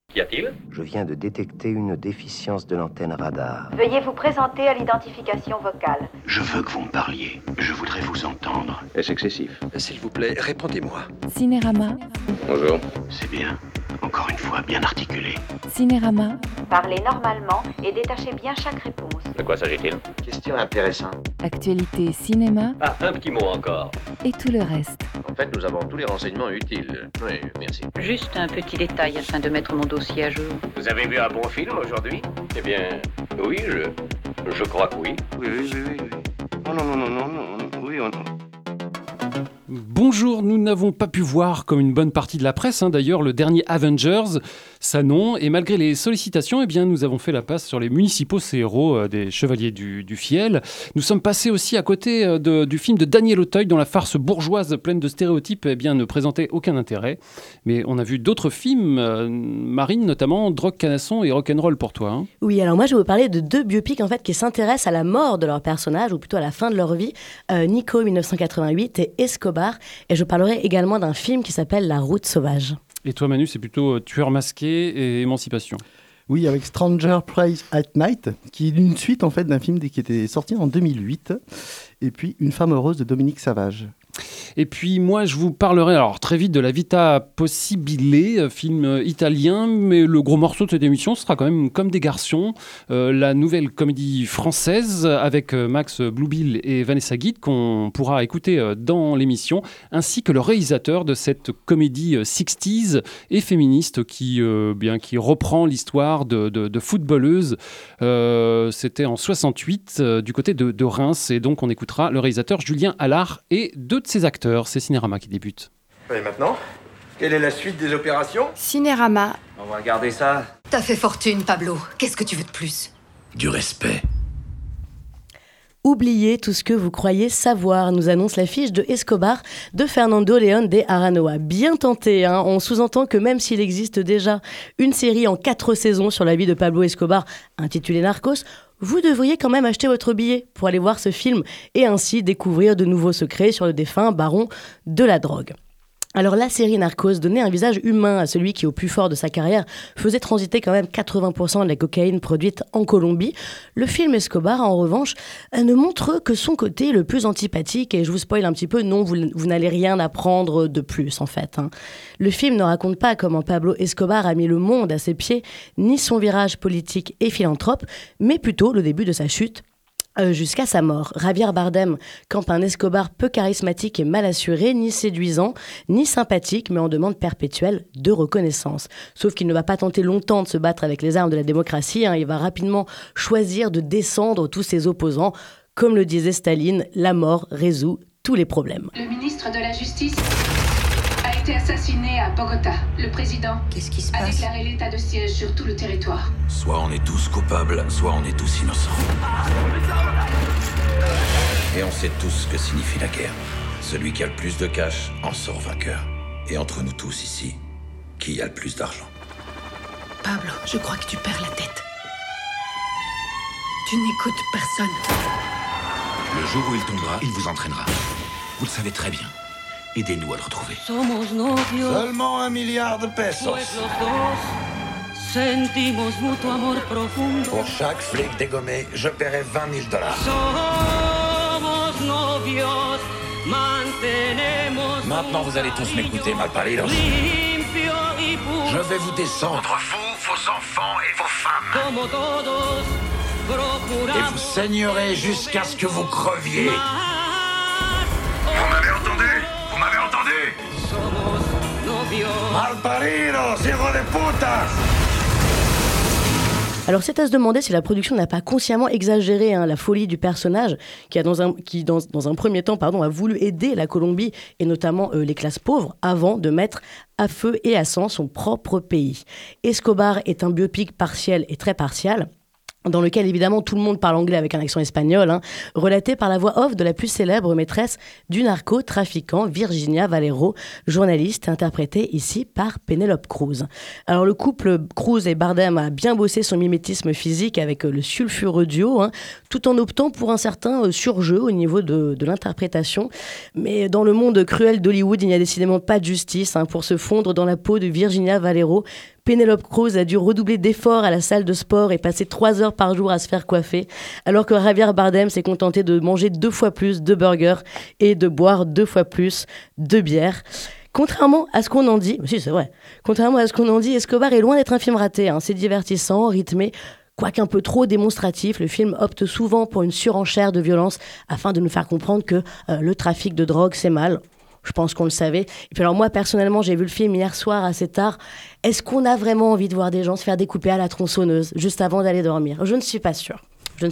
Qu'y a-t-il ? Je viens de détecter une déficience de l'antenne radar. Veuillez vous présenter à l'identification vocale. Je veux que vous me parliez. Je voudrais vous entendre. Est-ce excessif ? S'il vous plaît, répondez-moi. Cinérama. Bonjour. C'est bien. Encore une fois, bien articulé. Cinérama. Parlez normalement et détachez bien chaque réponse. De quoi s'agit-il ? Question intéressante. Actualité cinéma Ah, un petit mot encore. et tout le reste. En fait, nous avons tous les renseignements utiles. Oui, merci. Juste un petit détail afin de mettre mon dossier à jour. Vous avez vu un bon film aujourd'hui ? Eh bien, oui, je crois que oui. Oui. Oh non. Oui, non. Bonjour, nous n'avons pas pu voir, comme une bonne partie de la presse, d'ailleurs, le dernier Avengers, ça non, et malgré les sollicitations, nous avons fait la passe sur les municipaux, ces héros des Chevaliers du Fiel. Nous sommes passés aussi à côté du film de Daniel Auteuil, dont la farce bourgeoise pleine de stéréotypes ne présentait aucun intérêt. Mais on a vu d'autres films, Marine notamment, Drogue, Canasson et Rock'n'Roll pour toi. Oui, alors moi je vais vous parler de deux biopics qui s'intéressent à la mort de leur personnage, ou plutôt à la fin de leur vie, Nico 1988 et Escobar. Et je parlerai également d'un film qui s'appelle La Route sauvage. Et toi Manu, c'est plutôt Tueur masqué et Émancipation. Oui, avec Stranger Price at Night, qui est une suite d'un film qui était sorti en 2008, et puis Une femme heureuse de Dominique Savage. Et puis moi je vous parlerai alors très vite de La Vita Possibile, film italien, mais le gros morceau de cette émission ce sera quand même Comme des garçons, la nouvelle comédie française avec Max Bloubil et Vanessa Guide qu'on pourra écouter dans l'émission, ainsi que le réalisateur de cette comédie 60s et féministe qui reprend l'histoire de footballeuses. C'était en 68 du côté de Reims, et donc on écoutera le réalisateur Julien Allard et deux de ses acteurs. C'est Cinérama qui débute. Et maintenant, quelle est la suite des opérations ? Cinérama. On va regarder ça. T'as fait fortune, Pablo. Qu'est-ce que tu veux de plus ? Du respect. Oubliez tout ce que vous croyez savoir, nous annonce l'affiche de Escobar de Fernando León de Aranoa. Bien tenté, on sous-entend que même s'il existe déjà une série en 4 saisons sur la vie de Pablo Escobar, intitulée Narcos, vous devriez quand même acheter votre billet pour aller voir ce film et ainsi découvrir de nouveaux secrets sur le défunt baron de la drogue. Alors la série Narcos donnait un visage humain à celui qui, au plus fort de sa carrière, faisait transiter quand même 80% de la cocaïne produite en Colombie. Le film Escobar, en revanche, ne montre que son côté le plus antipathique, et je vous spoil un petit peu, non, vous n'allez rien apprendre de plus en fait. Le film ne raconte pas comment Pablo Escobar a mis le monde à ses pieds, ni son virage politique et philanthrope, mais plutôt le début de sa chute, jusqu'à sa mort. Javier Bardem campe un Escobar peu charismatique et mal assuré, ni séduisant, ni sympathique, mais en demande perpétuelle de reconnaissance. Sauf qu'il ne va pas tenter longtemps de se battre avec les armes de la démocratie, il va rapidement choisir de descendre tous ses opposants. Comme le disait Staline, la mort résout tous les problèmes. Le ministre de la Justice a été assassiné à Bogota. Le président Qu'est-ce qui se a passe ? déclaré l'état de siège sur tout le territoire. Soit on est tous coupables, soit on est tous innocents. Et on sait tous ce que signifie la guerre. Celui qui a le plus de cash en sort vainqueur. Et entre nous tous ici, qui a le plus d'argent ? Pablo, je crois que tu perds la tête. Tu n'écoutes personne. Le jour où il tombera, il vous entraînera. Vous le savez très bien. Aidez-nous à le retrouver. Seulement 1 milliard de pesos. Pour chaque flic dégommé, je paierai $20,000. Maintenant, vous allez tous m'écouter, malparidos. Je vais vous descendre, vous, vos enfants et vos femmes. Et vous saignerez jusqu'à ce que vous creviez. Vous m'avez entendu ? Vous m'avez entendu ? Malparidos, hijo de putas! Alors c'est à se demander si la production n'a pas consciemment exagéré la folie du personnage qui, dans un premier temps a voulu aider la Colombie et notamment les classes pauvres avant de mettre à feu et à sang son propre pays. Escobar est un biopic partiel et très partial, dans lequel évidemment tout le monde parle anglais avec un accent espagnol, relaté par la voix off de la plus célèbre maîtresse du narcotrafiquant Virginia Valero, journaliste interprétée ici par Penélope Cruz. Alors le couple Cruz et Bardem a bien bossé son mimétisme physique avec le sulfureux duo, tout en optant pour un certain surjeu au niveau de l'interprétation. Mais dans le monde cruel d'Hollywood, il n'y a décidément pas de justice pour se fondre dans la peau de Virginia Valero, Penelope Cruz a dû redoubler d'efforts à la salle de sport et passer 3 heures par jour à se faire coiffer, alors que Javier Bardem s'est contenté de manger 2 fois plus de burgers et de boire 2 fois plus de bière. Contrairement à ce qu'on en dit, si c'est vrai, Escobar est loin d'être un film raté. C'est divertissant, rythmé, quoique un peu trop démonstratif. Le film opte souvent pour une surenchère de violence afin de nous faire comprendre que le trafic de drogue, c'est mal. Je pense qu'on le savait. Et puis alors moi, personnellement, j'ai vu le film hier soir assez tard. Est-ce qu'on a vraiment envie de voir des gens se faire découper à la tronçonneuse juste avant d'aller dormir ? Je ne suis pas sûre.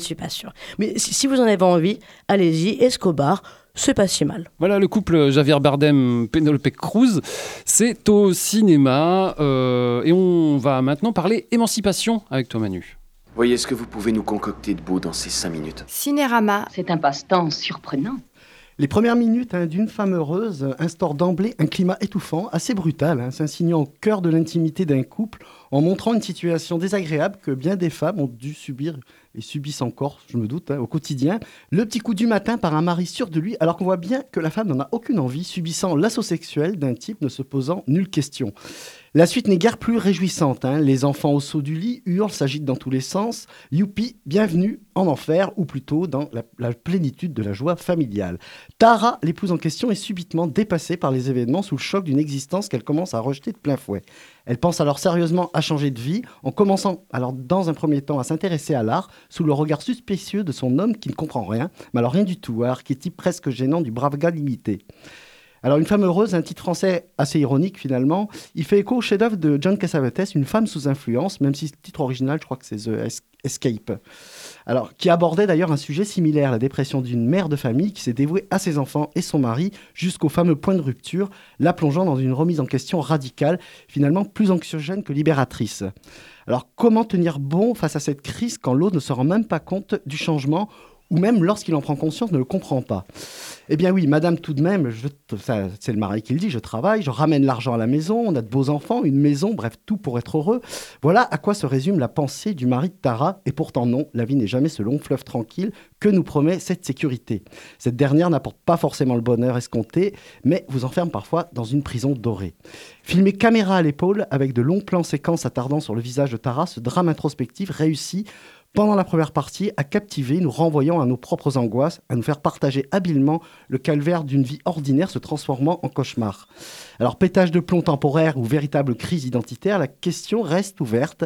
Mais si vous en avez envie, allez-y, Escobar, c'est pas si mal. Voilà, le couple Javier Bardem-Penelope Cruz, c'est au cinéma. Et on va maintenant parler émancipation avec toi, Manu. Voyez ce que vous pouvez nous concocter de beau dans ces 5 minutes. Cinérama. C'est un passe-temps surprenant. Les premières minutes d'une femme heureuse instaurent d'emblée un climat étouffant, assez brutal, s'insinuant au cœur de l'intimité d'un couple, en montrant une situation désagréable que bien des femmes ont dû subir et subissent encore, je me doute, au quotidien. Le petit coup du matin par un mari sûr de lui, alors qu'on voit bien que la femme n'en a aucune envie, subissant l'assaut sexuel d'un type ne se posant nulle question. La suite n'est guère plus réjouissante. Les enfants au saut du lit hurlent, s'agitent dans tous les sens. Youpi, bienvenue en enfer, ou plutôt dans la plénitude de la joie familiale. Tara, l'épouse en question, est subitement dépassée par les événements sous le choc d'une existence qu'elle commence à rejeter de plein fouet. Elle pense alors sérieusement à changer de vie, en commençant alors dans un premier temps à s'intéresser à l'art, sous le regard suspicieux de son homme qui ne comprend rien, mais alors rien du tout, archétype presque gênant du brave gars limité. Alors, Une femme heureuse, un titre français assez ironique finalement, il fait écho au chef-d'œuvre de John Cassavetes, Une femme sous influence, même si le titre original, je crois que c'est The Escape. Alors, qui abordait d'ailleurs un sujet similaire, la dépression d'une mère de famille qui s'est dévouée à ses enfants et son mari jusqu'au fameux point de rupture, la plongeant dans une remise en question radicale, finalement plus anxiogène que libératrice. Alors, comment tenir bon face à cette crise quand l'autre ne se rend même pas compte du changement, ou même lorsqu'il en prend conscience, ne le comprend pas? Eh bien oui, madame, tout de même, c'est le mari qui le dit, je travaille, je ramène l'argent à la maison, on a de beaux enfants, une maison, bref, tout pour être heureux. Voilà à quoi se résume la pensée du mari de Tara. Et pourtant non, la vie n'est jamais ce long fleuve tranquille que nous promet cette sécurité. Cette dernière n'apporte pas forcément le bonheur escompté, mais vous enferme parfois dans une prison dorée. Filmé caméra à l'épaule, avec de longs plans séquences attardant sur le visage de Tara, ce drame introspectif réussit pendant la première partie, à captiver, nous renvoyant à nos propres angoisses, à nous faire partager habilement le calvaire d'une vie ordinaire se transformant en cauchemar. Alors, pétage de plomb temporaire ou véritable crise identitaire, la question reste ouverte,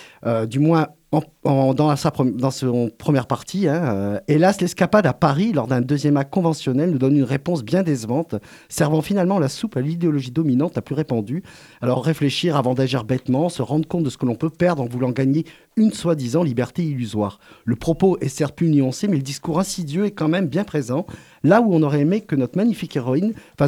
du moins dans son première partie. Hélas, l'escapade à Paris, lors d'un deuxième acte conventionnel, nous donne une réponse bien décevante, servant finalement la soupe à l'idéologie dominante la plus répandue. Alors, réfléchir avant d'agir bêtement, se rendre compte de ce que l'on peut perdre en voulant gagner une soi-disant liberté illusoire. Le propos est certes plus nuancé, mais le discours insidieux est quand même bien présent, là où on aurait aimé que notre magnifique héroïne fasse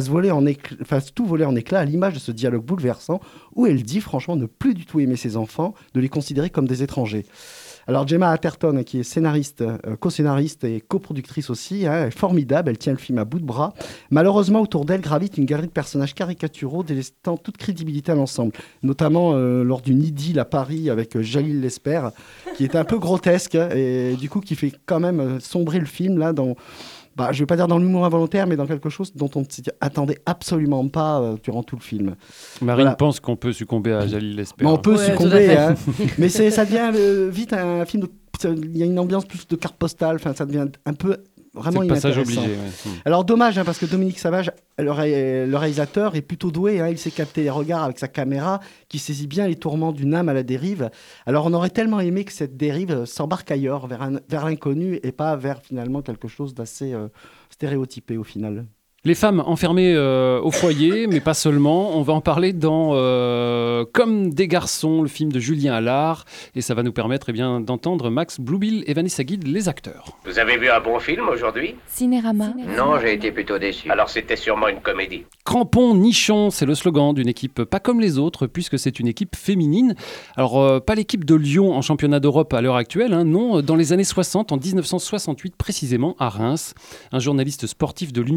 tout voler en éclats à l'image de ce dialogue bouleversant, où elle dit franchement ne plus du tout aimer ses enfants, de les considérer comme des étrangers. Alors Gemma Arterton, qui est scénariste, co-scénariste et coproductrice aussi, est formidable, elle tient le film à bout de bras. Malheureusement, autour d'elle gravite une galerie de personnages caricaturaux délaissant toute crédibilité à l'ensemble, notamment lors d'une idylle à Paris avec Jalil Lesper, qui est un peu grotesque et du coup qui fait quand même sombrer le film là dans... je ne vais pas dire dans l'humour involontaire, mais dans quelque chose dont on ne s'attendait absolument pas durant tout le film. Marine pense qu'on peut succomber à Jalil Lesper. On peut succomber, mais ça devient vite un film, il y a une ambiance plus de carte postale, ça devient un peu vraiment inintéressant. C'est le passage obligé. Ouais. Alors dommage, parce que Dominique Savage, le réalisateur, est plutôt doué. Il sait capter les regards avec sa caméra, qui saisit bien les tourments d'une âme à la dérive. Alors on aurait tellement aimé que cette dérive s'embarque ailleurs, vers l'inconnu, et pas vers finalement quelque chose d'assez stéréotypé au final. Les femmes enfermées au foyer, mais pas seulement. On va en parler dans Comme des garçons, le film de Julien Allard. Et ça va nous permettre d'entendre Max Bluebill et Vanessa Guide, les acteurs. Vous avez vu un bon film aujourd'hui? Cinérama. Non, j'ai été plutôt déçu. Alors c'était sûrement une comédie. Crampon, nichon, c'est le slogan d'une équipe pas comme les autres, puisque c'est une équipe féminine. Alors, pas l'équipe de Lyon en championnat d'Europe à l'heure actuelle, non. Dans les années 60, en 1968 précisément, à Reims, un journaliste sportif de l'Union de Reims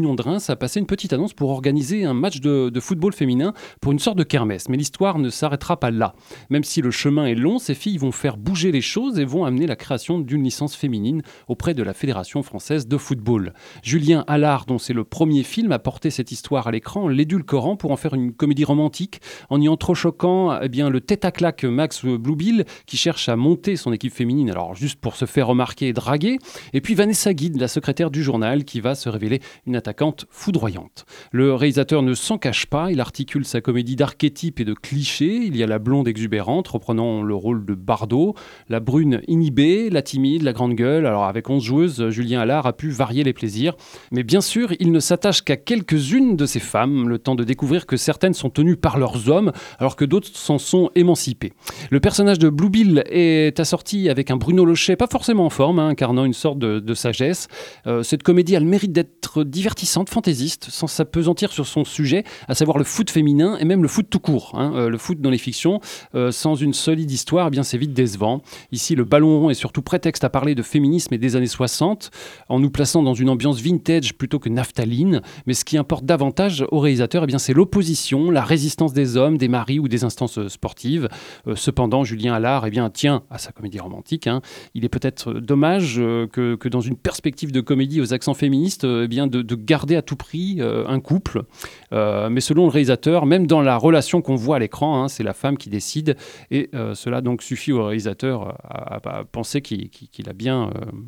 à passer une petite annonce pour organiser un match de football féminin pour une sorte de kermesse. Mais l'histoire ne s'arrêtera pas là. Même si le chemin est long, ces filles vont faire bouger les choses et vont amener la création d'une licence féminine auprès de la Fédération française de football. Julien Allard, dont c'est le premier film, a porté cette histoire à l'écran en l'édulcorant pour en faire une comédie romantique, en y entrechoquant le tête-à-claque Max Bluebill qui cherche à monter son équipe féminine, alors juste pour se faire remarquer et draguer, et puis Vanessa Guide, la secrétaire du journal, qui va se révéler une attaquante foudroyante. Le réalisateur ne s'en cache pas, il articule sa comédie d'archétypes et de clichés. Il y a la blonde exubérante reprenant le rôle de Bardot, la brune inhibée, la timide, la grande gueule. Alors avec 11 joueuses, Julien Allard a pu varier les plaisirs. Mais bien sûr, il ne s'attache qu'à quelques-unes de ces femmes, le temps de découvrir que certaines sont tenues par leurs hommes, alors que d'autres s'en sont émancipées. Le personnage de Bluebill est assorti avec un Bruno Lochet, pas forcément en forme, incarnant une sorte de sagesse. Cette comédie a le mérite d'être divertissante, fantaisiste, sans s'apesantir sur son sujet, à savoir le foot féminin et même le foot tout court. Le foot dans les fictions, sans une solide histoire, c'est vite décevant. Ici, le ballon rond est surtout prétexte à parler de féminisme et des années 60, en nous plaçant dans une ambiance vintage plutôt que naphtaline. Mais ce qui importe davantage au réalisateur, c'est l'opposition, la résistance des hommes, des maris ou des instances sportives. Cependant, Julien Allard tient à sa comédie romantique. Il est peut-être dommage que dans une perspective de comédie aux accents féministes, de garder à tout prix un couple. Mais selon le réalisateur, même dans la relation qu'on voit à l'écran, c'est la femme qui décide. Et cela donc suffit au réalisateur à penser qu'il a bien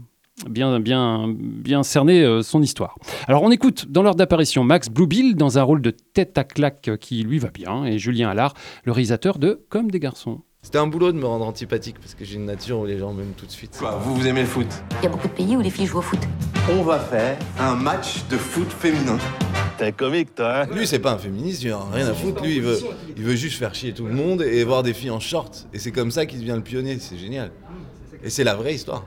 cerné son histoire. Alors on écoute dans l'ordre d'apparition Max Bluebill dans un rôle de tête à claque qui lui va bien, et Julien Allard, le réalisateur de Comme des garçons. C'était un boulot de me rendre antipathique parce que j'ai une nature où les gens m'aiment tout de suite. Quoi, vous aimez le foot? Il y a beaucoup de pays où les filles jouent au foot. On va faire un match de foot féminin. T'es comique, toi, hein? Lui, c'est pas un féministe, il a rien à foutre. Lui, il veut juste faire chier tout le monde et voir des filles en short. Et c'est comme ça qu'il devient le pionnier, c'est génial. Et c'est la vraie histoire.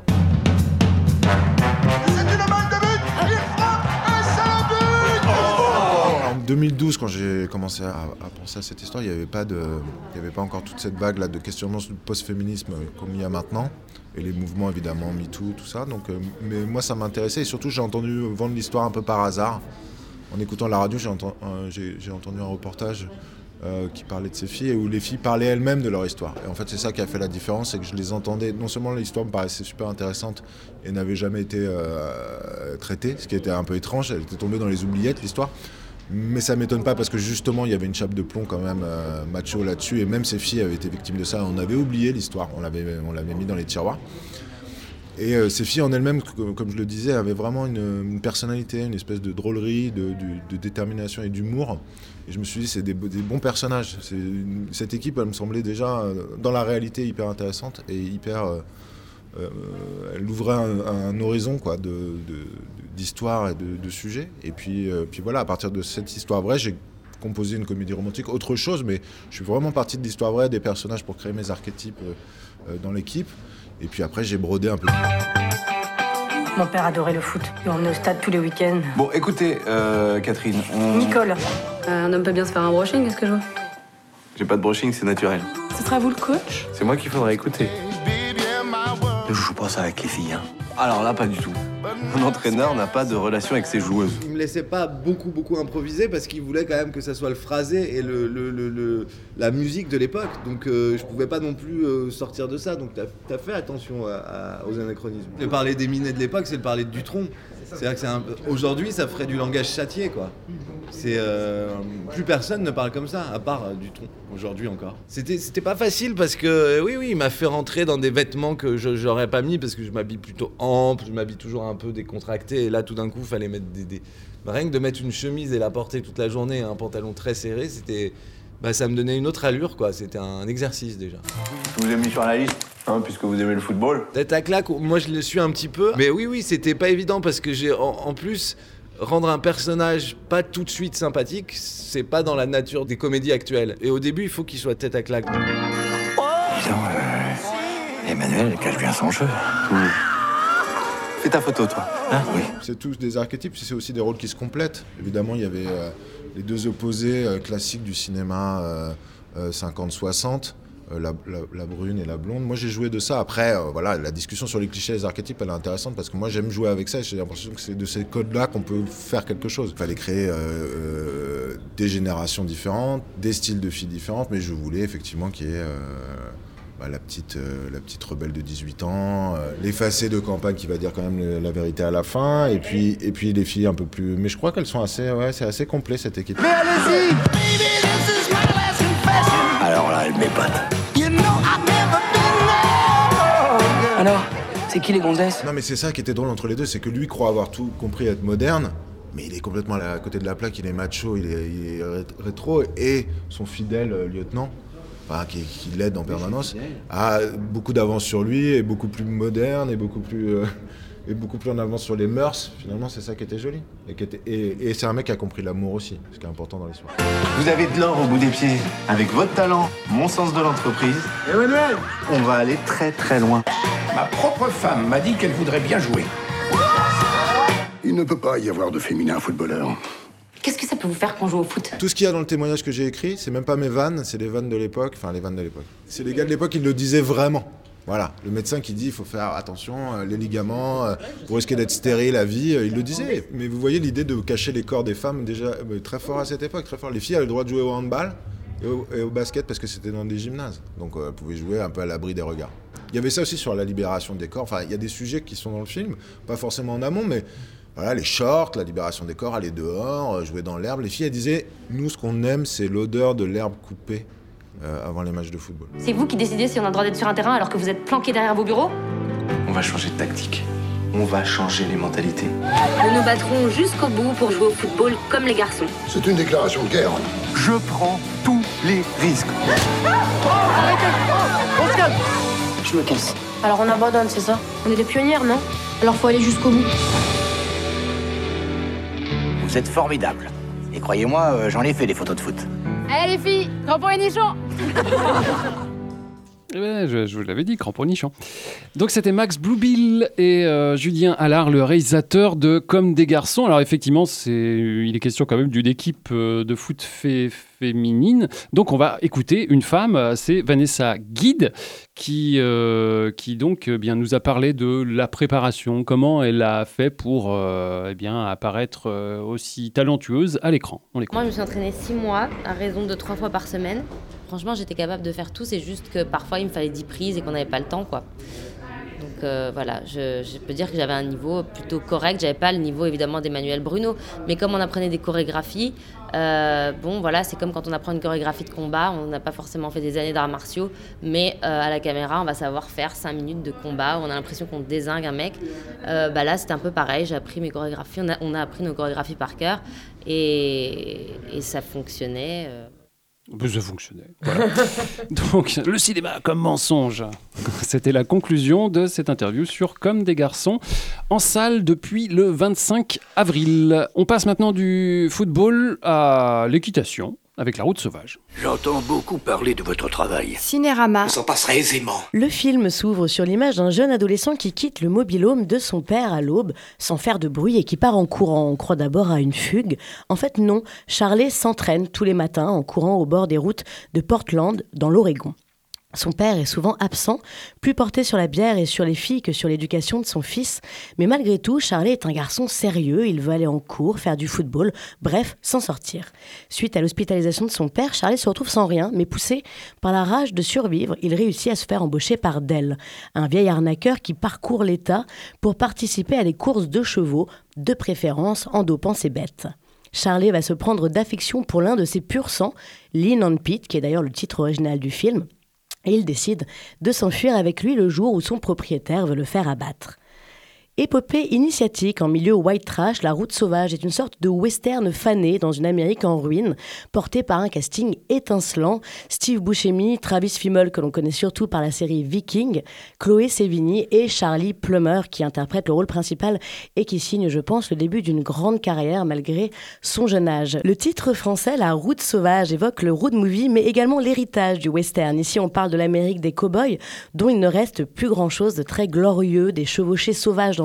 En 2012, quand j'ai commencé à penser à cette histoire, il n'y avait pas encore toute cette vague là de questionnement sur le post-féminisme comme il y a maintenant, et les mouvements évidemment MeToo, tout ça. Donc, mais moi, ça m'intéressait, et surtout j'ai entendu vendre l'histoire un peu par hasard. En écoutant la radio, j'ai entendu un reportage qui parlait de ces filles, et où les filles parlaient elles-mêmes de leur histoire. Et en fait, c'est ça qui a fait la différence, c'est que je les entendais. Non seulement l'histoire me paraissait super intéressante et n'avait jamais été traitée, ce qui était un peu étrange, elle était tombée dans les oubliettes, l'histoire. Mais ça m'étonne pas parce que justement, il y avait une chape de plomb quand même macho là-dessus, et même ces filles avaient été victimes de ça. On avait oublié l'histoire, on l'avait mis dans les tiroirs. Et ces filles en elles-mêmes, comme je le disais, avaient vraiment une personnalité, une espèce de drôlerie, de détermination et d'humour. Et je me suis dit, c'est des bons personnages. Cette équipe, elle me semblait déjà, dans la réalité, hyper intéressante et hyper... elle ouvrait un horizon quoi, d'histoire et de sujets. Et puis voilà, à partir de cette histoire vraie, j'ai composé une comédie romantique, autre chose, mais je suis vraiment parti de l'histoire vraie, des personnages pour créer mes archétypes dans l'équipe. Et puis après, j'ai brodé un peu. Mon père adorait le foot. Il emmenait au stade tous les week-ends. Bon, écoutez, Catherine, Nicole. Un homme peut bien se faire un brushing, est-ce que je vois? J'ai pas de brushing, c'est naturel. Ce sera vous le coach? C'est moi qu'il faudrait écouter. Je joue pas ça avec les filles, hein. Alors là, pas du tout. Mon entraîneur n'a pas de relation avec ses joueuses. Il me laissait pas beaucoup improviser parce qu'il voulait quand même que ça soit le phrasé et la musique de l'époque. Donc je pouvais pas non plus sortir de ça. Donc t'as fait attention aux anachronismes. Le parler des minets de l'époque, c'est le parler de Dutronc. C'est-à-dire que aujourd'hui, ça ferait du langage châtié, quoi. Plus personne ne parle comme ça, à part Dutronc, aujourd'hui encore. C'était pas facile parce que, oui, il m'a fait rentrer dans des vêtements que j'aurais pas mis parce que je m'habille plutôt ample, je m'habille toujours un peu décontracté, et là, tout d'un coup, il fallait mettre rien que de mettre une chemise et la porter toute la journée, un pantalon très serré, ça me donnait une autre allure, quoi. C'était un exercice, déjà. Je vous ai mis sur la liste, puisque vous aimez le football. Tête à claque, moi, je le suis un petit peu. Mais oui, c'était pas évident parce que j'ai, en plus... Rendre un personnage pas tout de suite sympathique, c'est pas dans la nature des comédies actuelles. Et au début, il faut qu'il soit tête à claque. Disons, Emmanuel cache bien son jeu. Fais ta photo, toi. Oui. C'est tous des archétypes, c'est aussi des rôles qui se complètent. Évidemment, il y avait les deux opposés classiques du cinéma 50-60. la brune et la blonde. Moi, j'ai joué de ça. Après, voilà, la discussion sur les clichés et les archétypes, elle est intéressante parce que moi, j'aime jouer avec ça et j'ai l'impression que c'est de ces codes-là qu'on peut faire quelque chose. Il fallait créer des générations différentes, des styles de filles différentes, mais je voulais effectivement qu'il y ait la petite rebelle de 18 ans, l'effacée de campagne qui va dire quand même la vérité à la fin, et puis les filles un peu plus... Mais je crois qu'elles sont assez... Ouais, c'est assez complet, cette équipe. Mais allez-y! Alors là, elle m'épate. Alors, c'est qui les gonzesses? Non mais c'est ça qui était drôle entre les deux, c'est que lui croit avoir tout compris, être moderne, mais il est complètement à côté de la plaque, il est macho, il est rétro, et son fidèle lieutenant, qui l'aide en permanence, a beaucoup d'avance sur lui, est beaucoup plus moderne, et beaucoup plus en avance sur les mœurs. Finalement, c'est ça qui était joli. Et c'est un mec qui a compris l'amour aussi, ce qui est important dans l'histoire. Vous avez de l'or au bout des pieds. Avec votre talent, mon sens de l'entreprise, Emmanuel, on va aller très très loin. Ma propre femme m'a dit qu'elle voudrait bien jouer. Il ne peut pas y avoir de féminin footballeur. Qu'est-ce que ça peut vous faire qu'on joue au foot? Tout ce qu'il y a dans le témoignage que j'ai écrit, c'est même pas mes vannes, c'est les vannes de l'époque. Enfin, les vannes de l'époque. C'est les gars de l'époque qui le disaient vraiment. Voilà, le médecin qui dit il faut faire attention, les ligaments, vous risquez d'être stérile à vie, il le disait. Mais vous voyez l'idée de cacher les corps des femmes déjà très fort à cette époque, très fort. Les filles avaient le droit de jouer au handball et au basket parce que c'était dans des gymnases. Donc elles pouvaient jouer un peu à l'abri des regards. Il y avait ça aussi sur la libération des corps. Enfin, il y a des sujets qui sont dans le film, pas forcément en amont, mais voilà, les shorts, la libération des corps, aller dehors, jouer dans l'herbe. Les filles, elles disaient, nous, ce qu'on aime, c'est l'odeur de l'herbe coupée avant les matchs de football. C'est vous qui décidez si on a le droit d'être sur un terrain alors que vous êtes planqués derrière vos bureaux? On va changer de tactique. On va changer les mentalités. Nous nous battrons jusqu'au bout pour jouer au football comme les garçons. C'est une déclaration de guerre. Je prends tous les risques. On se calme. Je me casse. Alors on abandonne, c'est ça? On est des pionnières, non? Alors faut aller jusqu'au bout. Vous êtes formidables. Et croyez-moi, j'en ai fait des photos de foot. Allez les filles, crampons et nichons. Eh ben, je vous l'avais dit, crampons et nichons. Donc c'était Max Bluebill et Julien Allard, le réalisateur de Comme des garçons. Alors effectivement, il est question quand même d'une équipe de foot féminine. Donc on va écouter une femme, c'est Vanessa Guide, qui donc nous a parlé de la préparation, comment elle a fait pour apparaître aussi talentueuse à l'écran. On l'écoute. Moi, je me suis entraînée 6 mois, à raison de 3 fois par semaine. Franchement, j'étais capable de faire tout, c'est juste que parfois, il me fallait 10 prises et qu'on n'avait pas le temps, quoi. Donc voilà, je peux dire que j'avais un niveau plutôt correct. J'avais pas le niveau, évidemment, d'Emmanuel Bruno. Mais comme on apprenait des chorégraphies, c'est comme quand on apprend une chorégraphie de combat. On n'a pas forcément fait des années d'arts martiaux, mais à la caméra, on va savoir faire 5 minutes de combat. On a l'impression qu'on dézingue un mec. Là, c'était un peu pareil. J'ai appris mes chorégraphies. On a appris nos chorégraphies par cœur. Et ça fonctionnait. Ça fonctionnait. Voilà. Donc, le cinéma comme mensonge. C'était la conclusion de cette interview sur Comme des garçons, en salle depuis le 25 avril. On passe maintenant du football à l'équitation, avec La Route sauvage. J'entends beaucoup parler de votre travail. Cinérama. On s'en passerait aisément. Le film s'ouvre sur l'image d'un jeune adolescent qui quitte le mobil-home de son père à l'aube, sans faire de bruit et qui part en courant. On croit d'abord à une fugue. En fait, non. Charlie s'entraîne tous les matins en courant au bord des routes de Portland, dans l'Oregon. Son père est souvent absent, plus porté sur la bière et sur les filles que sur l'éducation de son fils. Mais malgré tout, Charlie est un garçon sérieux, il veut aller en cours, faire du football, bref, s'en sortir. Suite à l'hospitalisation de son père, Charlie se retrouve sans rien, mais poussé par la rage de survivre, il réussit à se faire embaucher par Dell, un vieil arnaqueur qui parcourt l'État pour participer à des courses de chevaux, de préférence en dopant ses bêtes. Charlie va se prendre d'affection pour l'un de ses pur sang, Lean on Pete, qui est d'ailleurs le titre original du film, et il décide de s'enfuir avec lui le jour où son propriétaire veut le faire abattre. Épopée initiatique en milieu white trash, La Route sauvage est une sorte de western fané dans une Amérique en ruine, porté par un casting étincelant. Steve Buscemi, Travis Fimmel, que l'on connaît surtout par la série Viking, Chloé Sevigny et Charlie Plummer, qui interprète le rôle principal et qui signe, je pense, le début d'une grande carrière malgré son jeune âge. Le titre français, La Route sauvage, évoque le road movie, mais également l'héritage du western. Ici, on parle de l'Amérique des cow-boys, dont il ne reste plus grand-chose de très glorieux, des chevauchés sauvages dans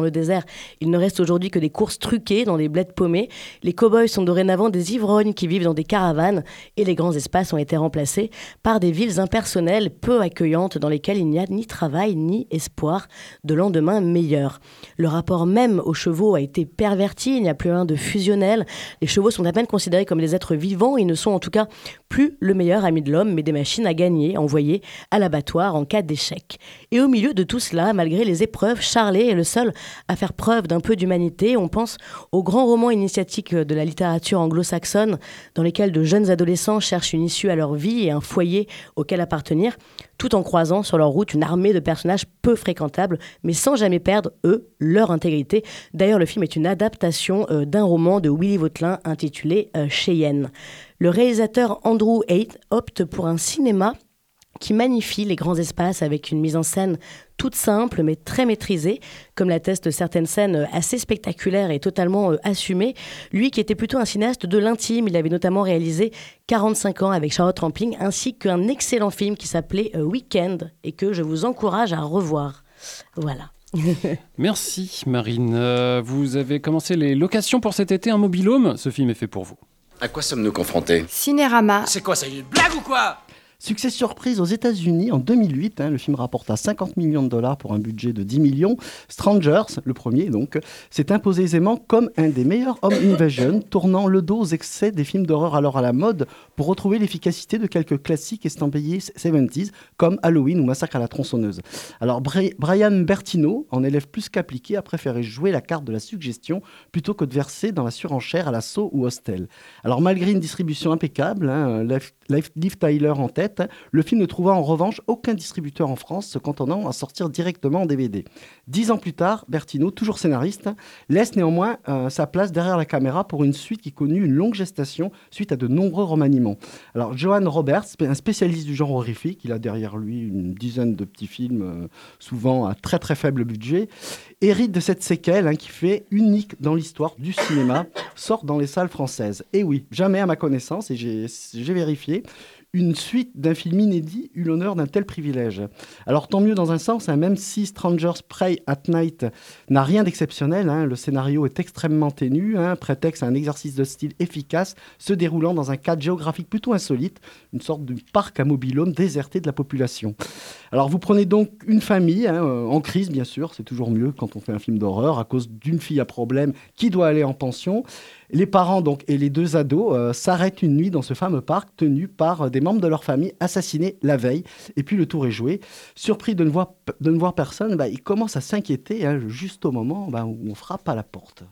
dans le désert, il ne reste aujourd'hui que des courses truquées dans des bleds paumés. Les cow-boys sont dorénavant des ivrognes qui vivent dans des caravanes et les grands espaces ont été remplacés par des villes impersonnelles, peu accueillantes, dans lesquelles il n'y a ni travail ni espoir de lendemain meilleur. Le rapport même aux chevaux a été perverti, il n'y a plus rien de fusionnel. Les chevaux sont à peine considérés comme des êtres vivants, ils ne sont en tout cas plus le meilleur ami de l'homme, mais des machines à gagner, envoyées à l'abattoir en cas d'échec. Et au milieu de tout cela, malgré les épreuves, Charlet est le seul à faire preuve d'un peu d'humanité. On pense aux grands romans initiatiques de la littérature anglo-saxonne, dans lesquels de jeunes adolescents cherchent une issue à leur vie et un foyer auquel appartenir, tout en croisant sur leur route une armée de personnages peu fréquentables, mais sans jamais perdre, eux, leur intégrité. D'ailleurs, le film est une adaptation d'un roman de Willy Vautelin intitulé Cheyenne. Le réalisateur Andrew Haidt opte pour un cinéma qui magnifie les grands espaces avec une mise en scène toute simple mais très maîtrisée, comme l'attestent certaines scènes assez spectaculaires et totalement assumées. Lui qui était plutôt un cinéaste de l'intime, il avait notamment réalisé 45 ans avec Charlotte Rampling, ainsi qu'un excellent film qui s'appelait Weekend et que je vous encourage à revoir. Voilà. Merci Marine. Vous avez commencé les locations pour cet été, un mobil-home. Ce film est fait pour vous. À quoi sommes-nous confrontés? Cinérama. C'est quoi, ça, une blague ou quoi? Succès surprise aux États-Unis en 2008, le film rapporta $50 millions pour un budget de 10 millions. Strangers, le premier donc, s'est imposé aisément comme un des meilleurs home invasion, tournant le dos aux excès des films d'horreur alors à la mode pour retrouver l'efficacité de quelques classiques estampillés 70s comme Halloween ou Massacre à la tronçonneuse. Alors Brian Bertino, en élève plus qu'appliqué, a préféré jouer la carte de la suggestion plutôt que de verser dans la surenchère à la Saw ou Hostel. Alors malgré une distribution impeccable, Liv Tyler en tête, le film ne trouva en revanche aucun distributeur en France, se cantonnant à sortir directement en DVD. 10 ans plus tard, Bertino, toujours scénariste, laisse néanmoins sa place derrière la caméra pour une suite qui connut une longue gestation suite à de nombreux remaniements. Alors Johan Roberts, un spécialiste du genre horrifique, il a derrière lui une dizaine de petits films, souvent à très très faible budget, hérite de cette séquelle qui fait unique dans l'histoire du cinéma, sort dans les salles françaises. Et oui, jamais à ma connaissance, et j'ai vérifié, une suite d'un film inédit eut l'honneur d'un tel privilège. Alors tant mieux dans un sens, même si Strangers Prey at Night n'a rien d'exceptionnel, le scénario est extrêmement ténu, prétexte à un exercice de style efficace, se déroulant dans un cadre géographique plutôt insolite, une sorte de parc à mobil-home déserté de la population. Alors vous prenez donc une famille, en crise bien sûr, c'est toujours mieux quand on fait un film d'horreur, à cause d'une fille à problème qui doit aller en pension. Les parents donc, et les deux ados s'arrêtent une nuit dans ce fameux parc tenu par des membres de leur famille assassinés la veille. Et puis le tour est joué. Surpris de ne voir personne, ils commencent à s'inquiéter juste au moment où on frappe à la porte.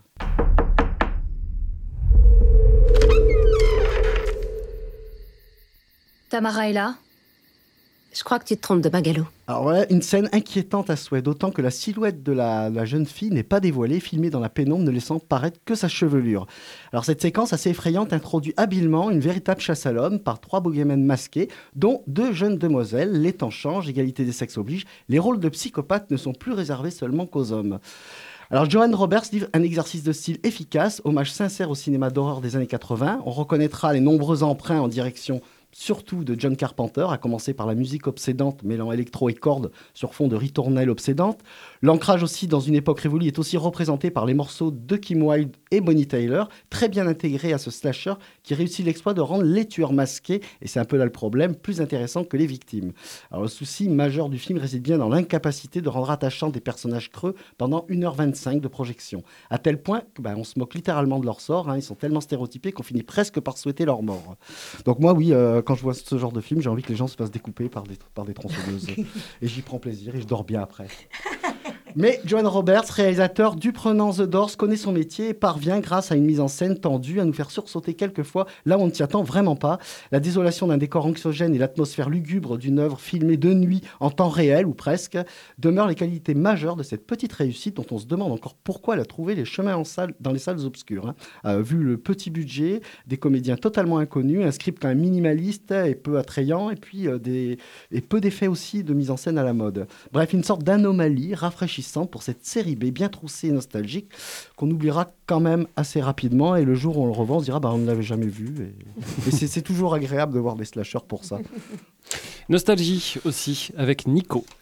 Tamara est là? Je crois que tu te trompes de bungalow. Alors voilà, une scène inquiétante à souhait, d'autant que la silhouette de la jeune fille n'est pas dévoilée, filmée dans la pénombre, ne laissant paraître que sa chevelure. Alors cette séquence assez effrayante introduit habilement une véritable chasse à l'homme par 3 boogeymen masqués, dont 2 jeunes demoiselles. Les temps changent, égalité des sexes oblige, les rôles de psychopathes ne sont plus réservés seulement qu'aux hommes. Alors, Johan Roberts livre un exercice de style efficace, hommage sincère au cinéma d'horreur des années 80. On reconnaîtra les nombreux emprunts en direction surtout de John Carpenter, à commencer par la musique obsédante mêlant électro et cordes sur fond de ritournelle obsédante. L'ancrage aussi dans une époque révolue est aussi représenté par les morceaux de Kim Wilde et Bonnie Tyler, très bien intégrés à ce slasher qui réussit l'exploit de rendre les tueurs masqués, et c'est un peu là le problème, plus intéressants que les victimes. Alors le souci majeur du film réside bien dans l'incapacité de rendre attachants des personnages creux pendant 1h25 de projection, à tel point qu'on se moque littéralement de leur sort, ils sont tellement stéréotypés qu'on finit presque par souhaiter leur mort. Donc moi oui, quand je vois ce genre de film, j'ai envie que les gens se fassent découper par des tronçonneuses. Et j'y prends plaisir et je dors bien après. Mais Johan Roberts, réalisateur du Prenant The Doors, connaît son métier et parvient, grâce à une mise en scène tendue, à nous faire sursauter quelquefois là où on ne s'y attend vraiment pas. La désolation d'un décor anxiogène et l'atmosphère lugubre d'une œuvre filmée de nuit en temps réel, ou presque, demeurent les qualités majeures de cette petite réussite dont on se demande encore pourquoi elle a trouvé les chemins dans les salles obscures. Vu le petit budget, des comédiens totalement inconnus, un script quand même minimaliste et peu attrayant, et puis peu d'effets aussi de mise en scène à la mode. Bref, une sorte d'anomalie rafraîchissante pour cette série B bien troussée et nostalgique qu'on oubliera quand même assez rapidement, et le jour où on le revend, on se dira on ne l'avait jamais vu, et c'est toujours agréable de voir des slashers pour ça. Nostalgie aussi avec Nico.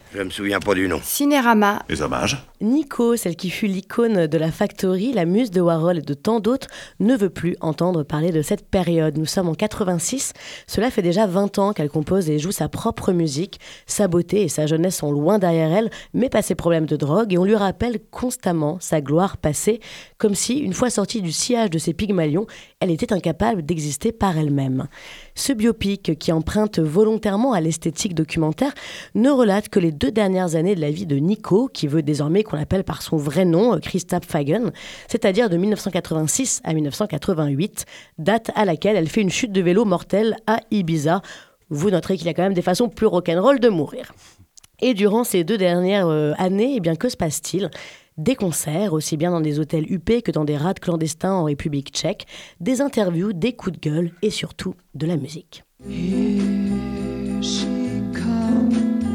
Je me souviens pas du nom. Cinérama. Les hommages. Nico, celle qui fut l'icône de la Factory, la muse de Warhol et de tant d'autres, ne veut plus entendre parler de cette période. Nous sommes en 86. Cela fait déjà 20 ans qu'elle compose et joue sa propre musique. Sa beauté et sa jeunesse sont loin derrière elle, mais pas ses problèmes de drogue. Et on lui rappelle constamment sa gloire passée, comme si, une fois sortie du sillage de ses Pygmalions, elle était incapable d'exister par elle-même. Ce biopic, qui emprunte volontairement à l'esthétique documentaire, ne relate que les 2 dernières années de la vie de Nico, qui veut désormais qu'on l'appelle par son vrai nom, Christa Fagen, c'est-à-dire de 1986 à 1988, date à laquelle elle fait une chute de vélo mortelle à Ibiza. Vous noterez qu'il y a quand même des façons plus rock'n'roll de mourir. Et durant ces 2 dernières années, eh bien, que se passe-t-il ? Des concerts, aussi bien dans des hôtels huppés que dans des rades clandestins en République tchèque, des interviews, des coups de gueule et surtout de la musique. Here she comes.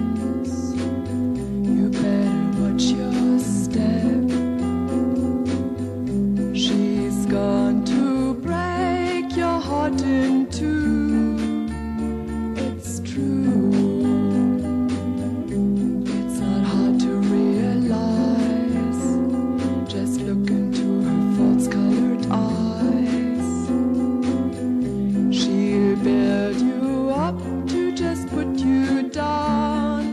You better watch your step. She's gone to break your heart in two. It's true. It's not hard to realize. Just look into her false-colored eyes. She'll build you up to just put you down.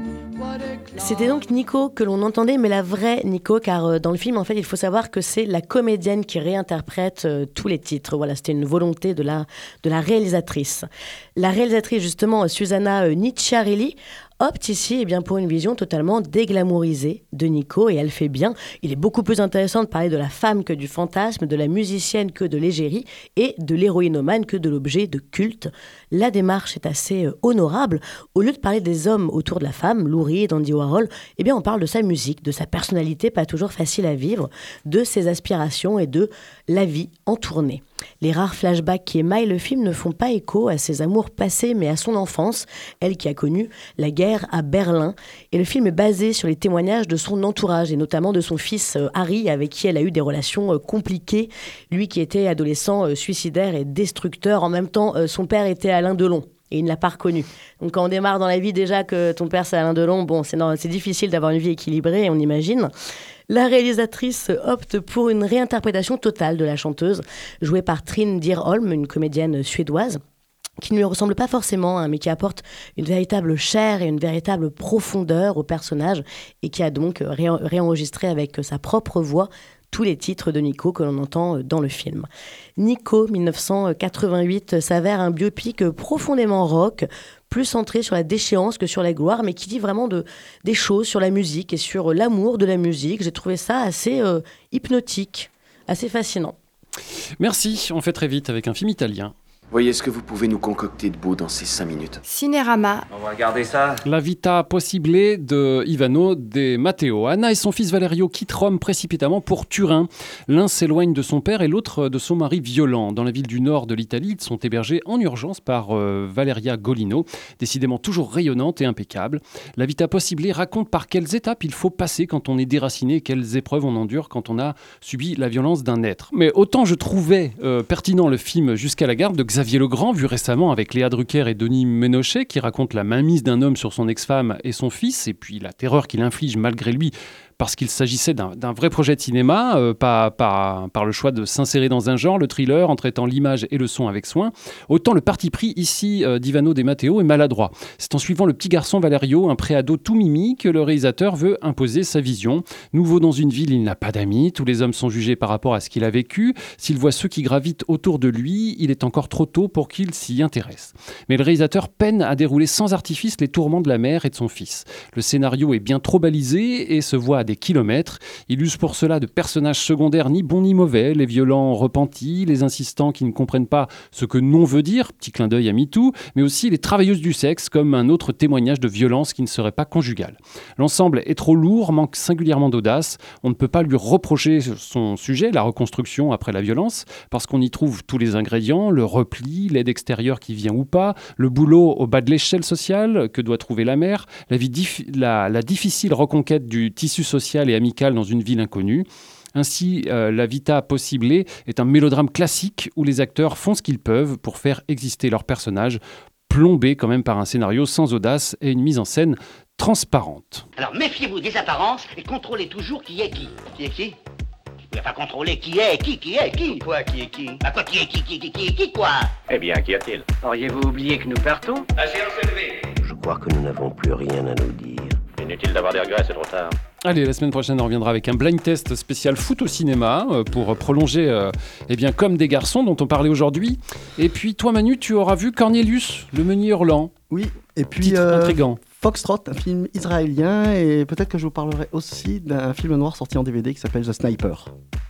C'était donc Nico que l'on entendait, mais la vraie Nico, car dans le film, en fait, il faut savoir que c'est la comédienne qui réinterprète tous les titres. Voilà, c'était une volonté de la réalisatrice. La réalisatrice, justement, Susanna Nicciarelli, opte ici pour une vision totalement déglamourisée de Nico, et elle fait bien. Il est beaucoup plus intéressant de parler de la femme que du fantasme, de la musicienne que de l'égérie, et de l'héroïnomane que de l'objet de culte. La démarche est assez honorable. Au lieu de parler des hommes autour de la femme, Lou Reed, Andy Warhol, on parle de sa musique, de sa personnalité pas toujours facile à vivre, de ses aspirations et de la vie en tournée. Les rares flashbacks qui émaillent le film ne font pas écho à ses amours passés, mais à son enfance, elle qui a connu la guerre à Berlin. Et le film est basé sur les témoignages de son entourage, et notamment de son fils Harry, avec qui elle a eu des relations compliquées. Lui qui était adolescent suicidaire et destructeur. En même temps, son père était Alain Delon. Et il ne l'a pas reconnu. Donc quand on démarre dans la vie déjà que ton père c'est Alain Delon, c'est difficile d'avoir une vie équilibrée, on imagine. La réalisatrice opte pour une réinterprétation totale de la chanteuse, jouée par Trine Dyrholm, une comédienne suédoise, qui ne lui ressemble pas forcément, mais qui apporte une véritable chair et une véritable profondeur au personnage, et qui a donc réenregistré avec sa propre voix tous les titres de Nico que l'on entend dans le film. Nico, 1988, s'avère un biopic profondément rock, plus centré sur la déchéance que sur la gloire, mais qui dit vraiment des choses sur la musique et sur l'amour de la musique. J'ai trouvé ça assez hypnotique, assez fascinant. Merci, on fait très vite avec un film italien. Voyez ce que vous pouvez nous concocter de beau dans ces 5 minutes. Cinérama. On va regarder ça. La Vita Possibile de Ivano De Matteo. Anna et son fils Valerio quittent Rome précipitamment pour Turin. L'un s'éloigne de son père et l'autre de son mari violent. Dans la ville du nord de l'Italie, ils sont hébergés en urgence par Valeria Golino, décidément toujours rayonnante et impeccable. La Vita Possibile raconte par quelles étapes il faut passer quand on est déraciné et quelles épreuves on endure quand on a subi la violence d'un être. Mais autant je trouvais pertinent le film Jusqu'à la garde de Xavier Legrand, vu récemment avec Léa Drucker et Denis Ménochet, qui raconte la mainmise d'un homme sur son ex-femme et son fils, et puis la terreur qu'il inflige malgré lui, parce qu'il s'agissait d'un vrai projet de cinéma, pas par le choix de s'insérer dans un genre, le thriller, en traitant l'image et le son avec soin. Autant le parti pris ici d'Ivano De Matteo est maladroit. C'est en suivant le petit garçon Valerio, un préado tout mimi, que le réalisateur veut imposer sa vision. Nouveau dans une ville, il n'a pas d'amis, tous les hommes sont jugés par rapport à ce qu'il a vécu. S'il voit ceux qui gravitent autour de lui, il est encore trop tôt pour qu'il s'y intéresse. Mais le réalisateur peine à dérouler sans artifice les tourments de la mère et de son fils. Le scénario est bien trop balisé et se voit à des kilomètres. Il use pour cela de personnages secondaires ni bons ni mauvais, les violents repentis, les insistants qui ne comprennent pas ce que non veut dire, petit clin d'œil à MeToo, mais aussi les travailleuses du sexe comme un autre témoignage de violence qui ne serait pas conjugal. L'ensemble est trop lourd, manque singulièrement d'audace. On ne peut pas lui reprocher son sujet, la reconstruction après la violence, parce qu'on y trouve tous les ingrédients, le repli, l'aide extérieure qui vient ou pas, le boulot au bas de l'échelle sociale que doit trouver la mère, la difficile reconquête du tissu social et amical dans une ville inconnue. Ainsi, La Vita Possibile est un mélodrame classique où les acteurs font ce qu'ils peuvent pour faire exister leurs personnages, plombés quand même par un scénario sans audace et une mise en scène transparente. Alors méfiez-vous des apparences et contrôlez toujours qui est qui. Qui est qui? Vous pouvez pas contrôler qui est qui. Quoi, qui est qui? Bah quoi, qui est qui, quoi? Eh bien, qu'y a-t-il? Auriez-vous oublié que nous partons? La séance est levée. Je crois que nous n'avons plus rien à nous dire. Inutile d'avoir des regrets, c'est trop tard. Allez, la semaine prochaine, on reviendra avec un blind test spécial foot au cinéma pour prolonger Comme des garçons dont on parlait aujourd'hui. Et puis toi, Manu, tu auras vu Cornelius, le meunier hurlant. Oui, et puis Titre intriguant. Foxtrot, un film israélien, et peut-être que je vous parlerai aussi d'un film noir sorti en DVD qui s'appelle The Sniper.